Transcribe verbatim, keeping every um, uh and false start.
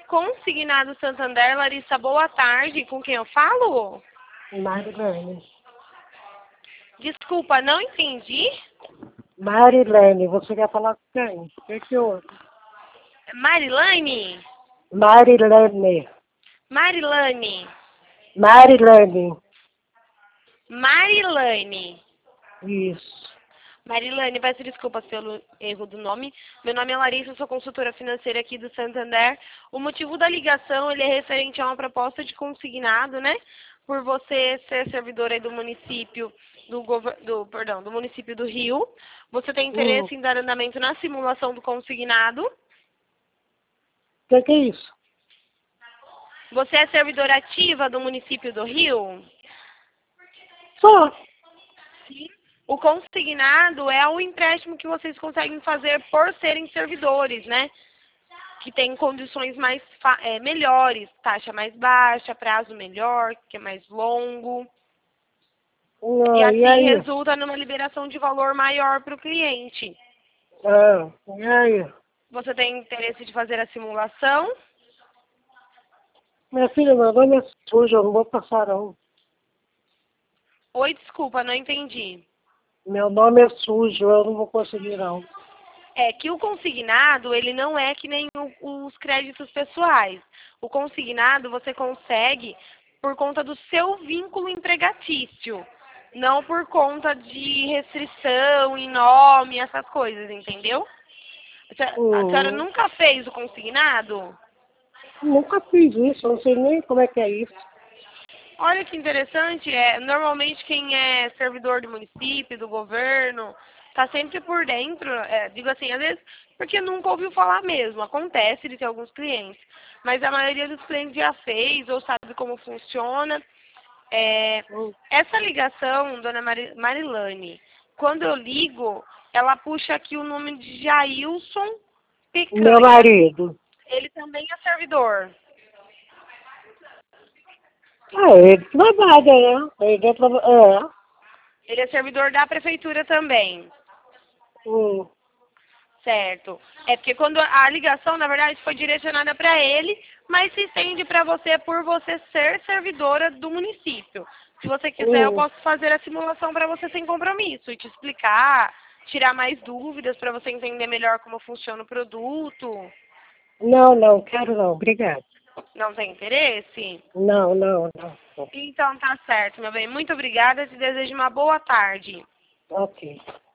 Consignado Santander, Larissa, boa tarde. Com quem eu falo? Marilene. Desculpa, não entendi. Marilene, você quer falar com quem? O que que houve? Marilane? Marilene. Marilane. Marilene. Marilane. Isso. Marilane, peço desculpas pelo erro do nome. Meu nome é Larissa, eu sou consultora financeira aqui do Santander. O motivo da ligação, ele é referente a uma proposta de consignado, né? Por você ser servidora aí do município do, gover- do, perdão, do município do Rio. Você tem Hum. interesse em dar andamento na simulação do consignado? O que que é isso? Você é servidora ativa do município do Rio? Só. O consignado é o empréstimo que vocês conseguem fazer por serem servidores, né? Que tem condições mais fa- é, melhores, taxa mais baixa, prazo melhor, que é mais longo. E Ah, e assim aí? resulta numa liberação de valor maior para o cliente. Ah, e aí? Você tem interesse de fazer a simulação? Minha filha, meu nome é sujo, eu não vou passar não. Oi, desculpa, não entendi. Meu nome é sujo, eu não vou conseguir não. É que o consignado, ele não é que nem o- os créditos pessoais. O consignado você consegue por conta do seu vínculo empregatício, não por conta de restrição em nome, essas coisas, entendeu? A senhora, a senhora Hum, nunca fez o consignado? nunca fiz isso, eu não sei nem como é que é isso. Olha que interessante, é, normalmente quem é servidor do município, do governo, está sempre por dentro, é, digo assim, às vezes, porque nunca ouviu falar mesmo, acontece de ter alguns clientes, mas a maioria dos clientes já fez ou sabe como funciona. É, Hum. essa ligação, dona Mari- Marilane, quando eu ligo, ela puxa aqui o nome de Jailson Meu Picanha, marido. ele também é servidor. Ah, ele trabalha, né? Ele é, traba- é. Ele é servidor da prefeitura também. Hum. Certo. É porque quando a ligação, na verdade, foi direcionada para ele, mas se estende para você por você ser servidora do município. Se você quiser, eu Hum. posso fazer a simulação para você sem compromisso e te explicar, tirar mais dúvidas para você entender melhor como funciona o produto. Não, não, quero não, obrigado. Não tem interesse? Não, não, não. Então tá certo, meu bem. Muito obrigada. Te desejo uma boa tarde. Ok.